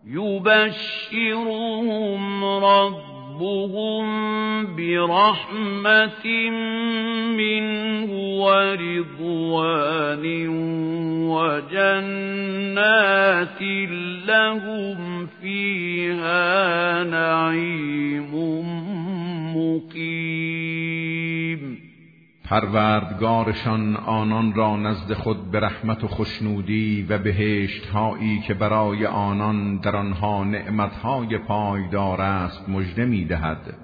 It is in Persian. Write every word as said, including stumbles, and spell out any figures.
یبشرهم ربهم برحمت منه ورضوان وجنات لهم فيها نعیم مقیم. پروردگارشان آنان را نزد خود به رحمت و خوشنودی و بهشت هایی که برای آنان در آنها نعمت های پایدار است مژده می دهد